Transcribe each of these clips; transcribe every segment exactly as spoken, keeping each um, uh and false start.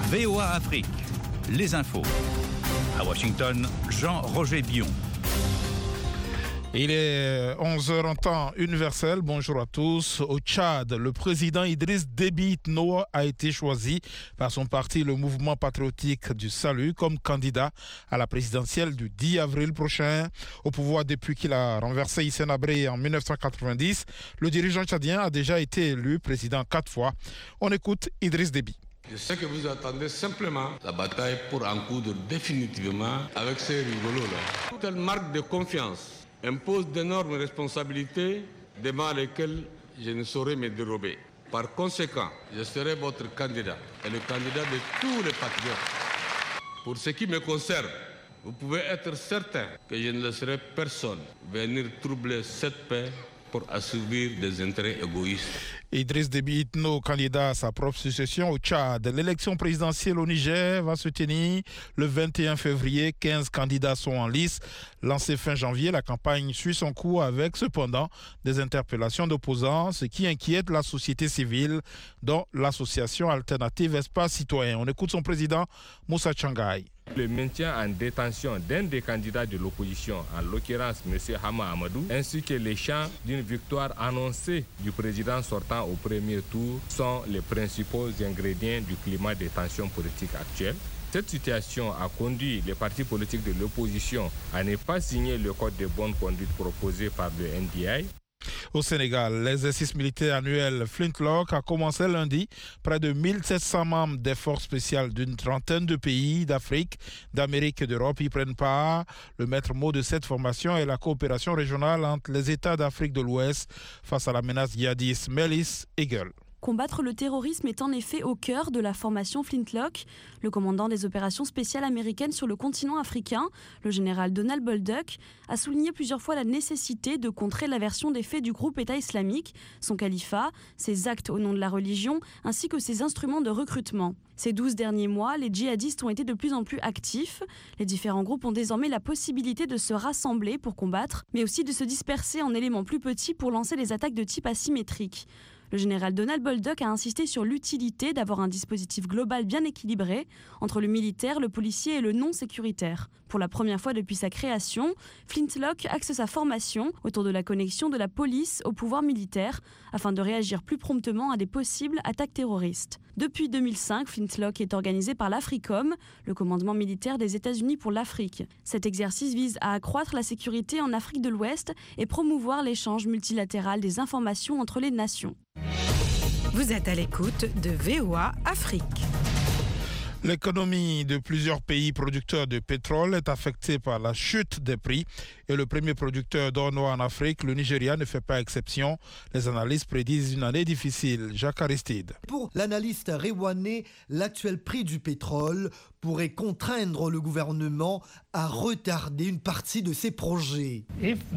V O A Afrique, les infos. À Washington, Jean-Roger Bion. Il est onze heures en temps universel. Bonjour à tous. Au Tchad, le président Idriss Déby Itno a été choisi par son parti, le Mouvement patriotique du salut, comme candidat à la présidentielle du dix avril prochain. Au pouvoir depuis qu'il a renversé Hissène Habré en mille neuf cent quatre-vingt-dix, le dirigeant tchadien a déjà été élu président quatre fois. On écoute Idriss Déby. Je sais que vous attendez simplement la bataille pour en coudre définitivement avec ces rigolos-là. Telle marque de confiance impose d'énormes responsabilités devant lesquelles je ne saurais me dérober. Par conséquent, je serai votre candidat et le candidat de tous les patriotes. Pour ce qui me concerne, vous pouvez être certain que je ne laisserai personne venir troubler cette paix pour assouvir des intérêts égoïstes. Idriss Déby Itno, candidat à sa propre succession au Tchad. L'élection présidentielle au Niger va se tenir le vingt et un février. quinze candidats sont en lice. Lancée fin janvier, la campagne suit son cours avec cependant des interpellations d'opposants, ce qui inquiète la société civile, dont l'association alternative Espace Citoyen. On écoute son président, Moussa Tchangaï. Le maintien en détention d'un des candidats de l'opposition, en l'occurrence M. Hama Amadou, ainsi que les chants d'une victoire annoncée du président sortant au premier tour sont les principaux ingrédients du climat de tension politique actuel. Cette situation a conduit les partis politiques de l'opposition à ne pas signer le code de bonne conduite proposé par le N D I. Au Sénégal, l'exercice militaire annuel Flintlock a commencé lundi. Près de mille sept cents membres des forces spéciales d'une trentaine de pays d'Afrique, d'Amérique et d'Europe y prennent part. Le maître mot de cette formation est la coopération régionale entre les États d'Afrique de l'Ouest face à la menace djihadiste Melis Eagle. Combattre le terrorisme est en effet au cœur de la formation Flintlock. Le commandant des opérations spéciales américaines sur le continent africain, le général Donald Bolduc, a souligné plusieurs fois la nécessité de contrer la version des faits du groupe État islamique, son califat, ses actes au nom de la religion, ainsi que ses instruments de recrutement. Ces douze derniers mois, les djihadistes ont été de plus en plus actifs. Les différents groupes ont désormais la possibilité de se rassembler pour combattre, mais aussi de se disperser en éléments plus petits pour lancer des attaques de type asymétrique. Le général Donald Bolduc a insisté sur l'utilité d'avoir un dispositif global bien équilibré entre le militaire, le policier et le non-sécuritaire. Pour la première fois depuis sa création, Flintlock axe sa formation autour de la connexion de la police au pouvoir militaire afin de réagir plus promptement à des possibles attaques terroristes. Depuis deux mille cinq, Flintlock est organisé par l'AFRICOM, le commandement militaire des États-Unis pour l'Afrique. Cet exercice vise à accroître la sécurité en Afrique de l'Ouest et promouvoir l'échange multilatéral des informations entre les nations. Vous êtes à l'écoute de V O A Afrique. L'économie de plusieurs pays producteurs de pétrole est affectée par la chute des prix et le premier producteur d'or noir en Afrique, le Nigeria, ne fait pas exception. Les analystes prédisent une année difficile. Jacques Aristide. Pour l'analyste Rewane, l'actuel prix du pétrole pourrait contraindre le gouvernement à retarder une partie de ses projets.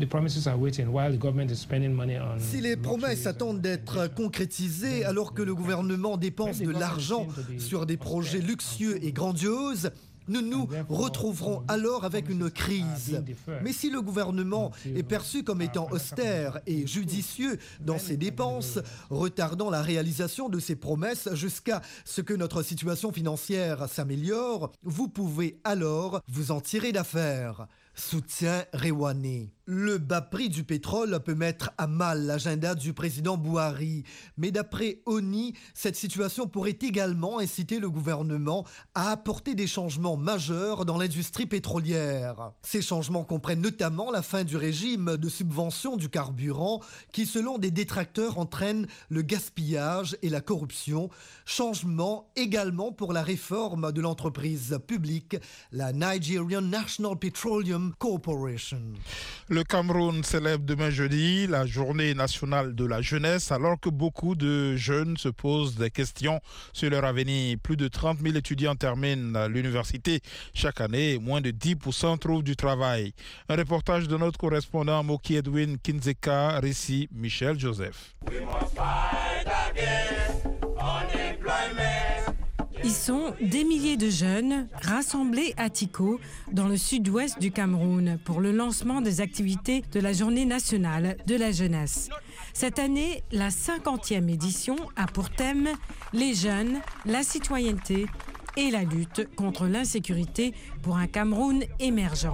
Si les promesses attendent d'être concrétisées alors que le gouvernement dépense de l'argent sur des projets luxueux et grandioses, nous nous retrouverons alors avec une crise. Mais si le gouvernement est perçu comme étant austère et judicieux dans ses dépenses, retardant la réalisation de ses promesses jusqu'à ce que notre situation financière s'améliore, vous pouvez alors vous en tirer d'affaire. Soutient Rewane. Le bas prix du pétrole peut mettre à mal l'agenda du président Buhari. Mais d'après ONI, cette situation pourrait également inciter le gouvernement à apporter des changements majeurs dans l'industrie pétrolière. Ces changements comprennent notamment la fin du régime de subvention du carburant qui, selon des détracteurs, entraîne le gaspillage et la corruption. Changement également pour la réforme de l'entreprise publique, la Nigerian National Petroleum Corporation. Le Cameroun célèbre demain jeudi la journée nationale de la jeunesse alors que beaucoup de jeunes se posent des questions sur leur avenir. Plus de trente mille étudiants terminent l'université chaque année et moins de dix pour cent trouvent du travail. Un reportage de notre correspondant Moki Edwin Kinzeka, récit Michel Joseph. Ils sont des milliers de jeunes rassemblés à Tiko, dans le sud-ouest du Cameroun, pour le lancement des activités de la Journée nationale de la jeunesse. Cette année, la cinquantième édition a pour thème les jeunes, la citoyenneté et la lutte contre l'insécurité pour un Cameroun émergent.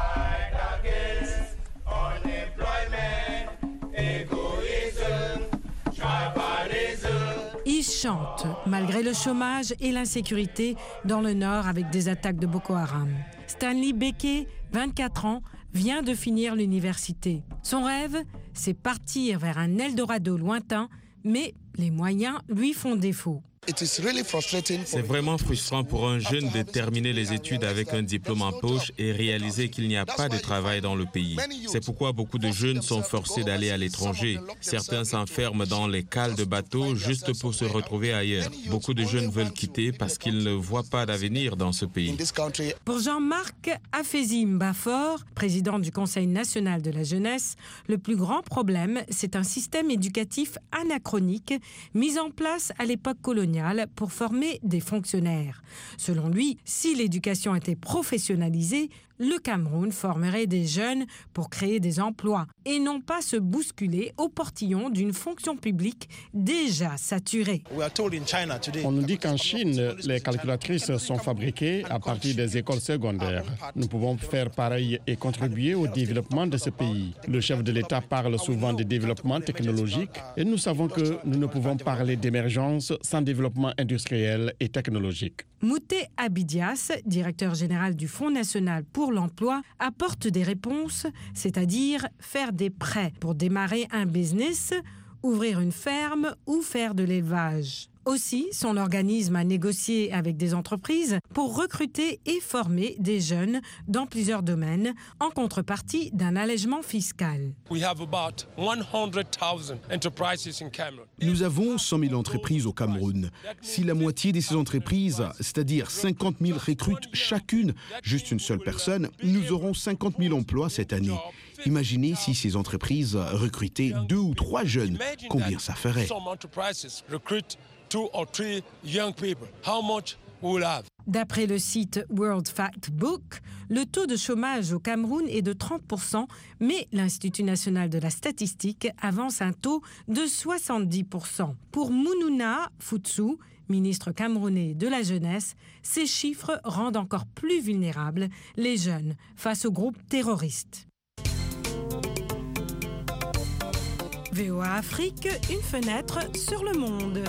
Ils chantent malgré le chômage et l'insécurité dans le nord avec des attaques de Boko Haram. Stanley Beke, vingt-quatre ans, vient de finir l'université. Son rêve, c'est partir vers un Eldorado lointain, mais les moyens lui font défaut. C'est vraiment frustrant pour un jeune de terminer les études avec un diplôme en poche et réaliser qu'il n'y a pas de travail dans le pays. C'est pourquoi beaucoup de jeunes sont forcés d'aller à l'étranger. Certains s'enferment dans les cales de bateaux juste pour se retrouver ailleurs. Beaucoup de jeunes veulent quitter parce qu'ils ne voient pas d'avenir dans ce pays. Pour Jean-Marc Afezi Mbafor, président du Conseil national de la jeunesse, le plus grand problème, c'est un système éducatif anachronique mis en place à l'époque coloniale pour former des fonctionnaires. Selon lui, si l'éducation était professionnalisée, le Cameroun formerait des jeunes pour créer des emplois et non pas se bousculer au portillon d'une fonction publique déjà saturée. On nous dit qu'en Chine, les calculatrices sont fabriquées à partir des écoles secondaires. Nous pouvons faire pareil et contribuer au développement de ce pays. Le chef de l'État parle souvent de développement technologique et nous savons que nous ne pouvons parler d'émergence sans développement industriel et technologique. Mouté Abidias, directeur général du Fonds national pour l'emploi, apporte des réponses, c'est-à-dire faire des prêts pour démarrer un business, ouvrir une ferme ou faire de l'élevage. Aussi, son organisme a négocié avec des entreprises pour recruter et former des jeunes dans plusieurs domaines en contrepartie d'un allègement fiscal. Nous avons cent mille entreprises au Cameroun. Si la moitié de ces entreprises, c'est-à-dire cinquante mille, recrutent chacune juste une seule personne, nous aurons cinquante mille emplois cette année. Imaginez si ces entreprises recrutaient deux ou trois jeunes, combien ça ferait? D'après le site World Factbook, le taux de chômage au Cameroun est de trente pour cent, mais l'Institut national de la statistique avance un taux de soixante-dix pour cent. Pour Mounouna Futsu, ministre camerounais de la jeunesse, ces chiffres rendent encore plus vulnérables les jeunes face aux groupes terroristes. V O A Afrique, une fenêtre sur le monde.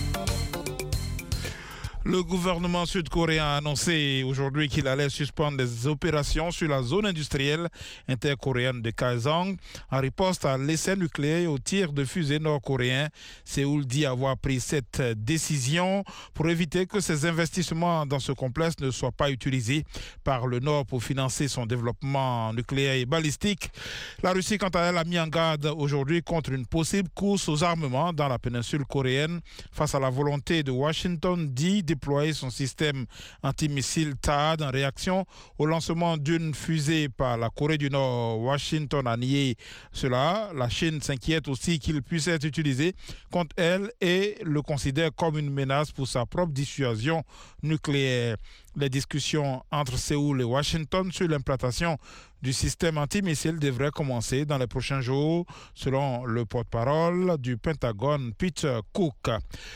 Le gouvernement sud-coréen a annoncé aujourd'hui qu'il allait suspendre les opérations sur la zone industrielle intercoréenne de Kaesong en riposte à l'essai nucléaire et au tir de fusées nord-coréens. Séoul dit avoir pris cette décision pour éviter que ces investissements dans ce complexe ne soient pas utilisés par le Nord pour financer son développement nucléaire et balistique. La Russie, quant à elle, a mis en garde aujourd'hui contre une possible course aux armements dans la péninsule coréenne face à la volonté de Washington d'y déployer son système antimissile T A A D en réaction au lancement d'une fusée par la Corée du Nord. Washington a nié cela. La Chine s'inquiète aussi qu'il puisse être utilisé contre elle et le considère comme une menace pour sa propre dissuasion nucléaire. Les discussions entre Séoul et Washington sur l'implantation du système antimissile devraient commencer dans les prochains jours, selon le porte-parole du Pentagone, Peter Cook.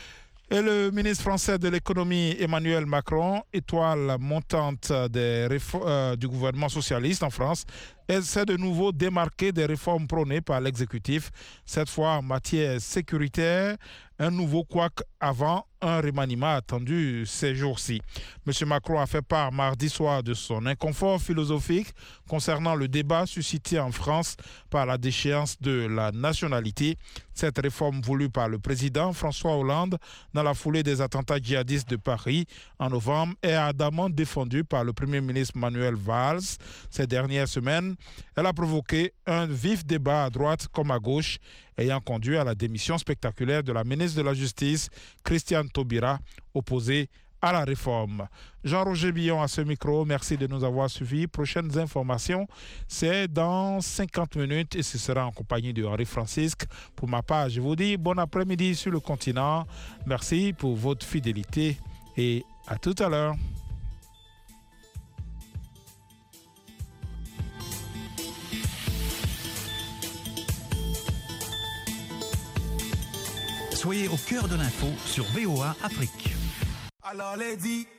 Et le ministre français de l'économie Emmanuel Macron, étoile montante des réformes, euh, du gouvernement socialiste en France, essaie de nouveau démarquer des réformes prônées par l'exécutif, cette fois en matière sécuritaire, un nouveau couac avant un remaniement attendu ces jours-ci. M. Macron a fait part mardi soir de son inconfort philosophique concernant le débat suscité en France par la déchéance de la nationalité. Cette réforme voulue par le président François Hollande dans la foulée des attentats djihadistes de Paris en novembre est ardemment défendue par le Premier ministre Manuel Valls ces dernières semaines. Elle a provoqué un vif débat à droite comme à gauche, ayant conduit à la démission spectaculaire de la ministre de la Justice, Christiane Taubira, opposée à la réforme. Jean-Roger Billon à ce micro, merci de nous avoir suivis. Prochaines informations, c'est dans cinquante minutes et ce sera en compagnie de Henri Francisque. Pour ma part, je vous dis bon après-midi sur le continent. Merci pour votre fidélité et à tout à l'heure. Soyez au cœur de l'info sur V O A Afrique. Alors les dit